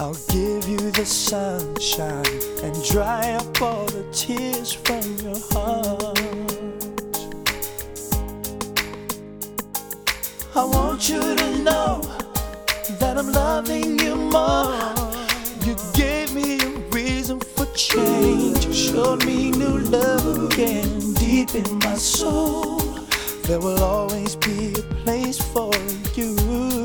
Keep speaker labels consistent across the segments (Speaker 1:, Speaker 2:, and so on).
Speaker 1: I'll give you the sunshine and dry up all the tears from your heart. I want you to know that I'm loving you more. You gave me a reason for change. You showed me new love again, deep in my soul. There will always be a place for you.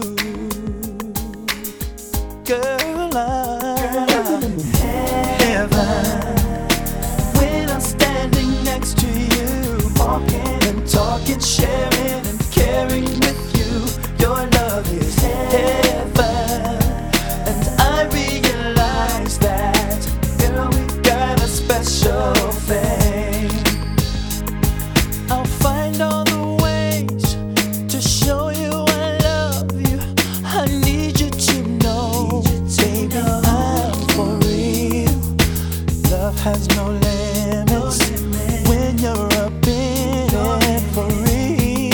Speaker 1: Girl, I'm in heaven when I'm standing next to you, walking and talking, sharing and caring with you. Your love is heaven, and I realize that, girl, we got a special thing. I'll find all the ways to show you I love you. I need you to know, baby, I'm for real. Love has no limits when you're up in it for real.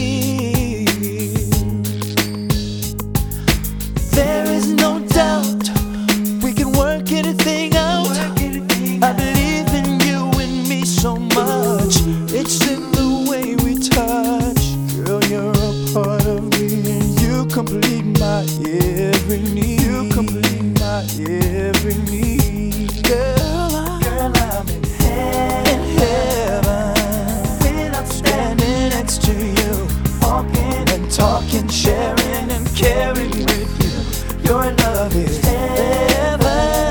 Speaker 1: There is no doubt we can work anything out. I believe in you and me so much. It's in the way we touch. Girl, you're a part of me and you complete my every need. You complete my every need. Girl, I'm in heaven when I'm standing next to you, walking and talking, sharing and caring with you. Your love is heaven.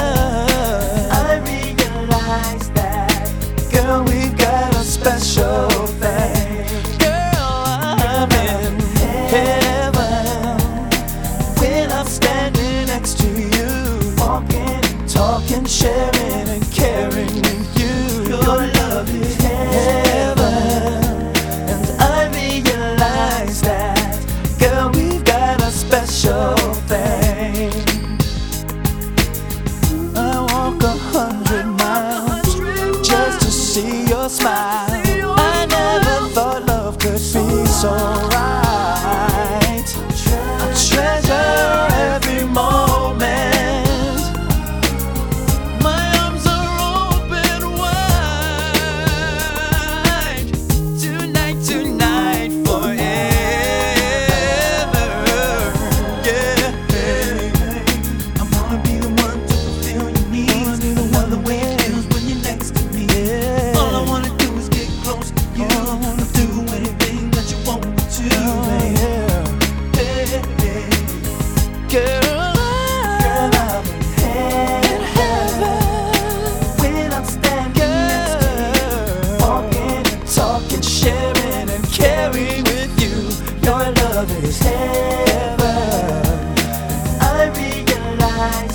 Speaker 1: I realize that, girl, we've got a special thing. Girl, I'm in heaven when I'm standing next to you, walking, talking, sharing and caring with you. Your love is heaven, and I realize that, girl, we've got a special thing. I walk 100 miles just to see your smile. I never thought love could be so right. I treasure every moment. My arms are open wide. Tonight, forever. Yeah. I wanna be the one to fulfill your needs. I love the way it feels when you're next to me. Yeah. All I wanna do is get close to you. I wanna do anything that you want me to. Girl, I'm in heaven when I'm standing next to you, walking and talking, sharing and caring with you. Your love is heaven. I realize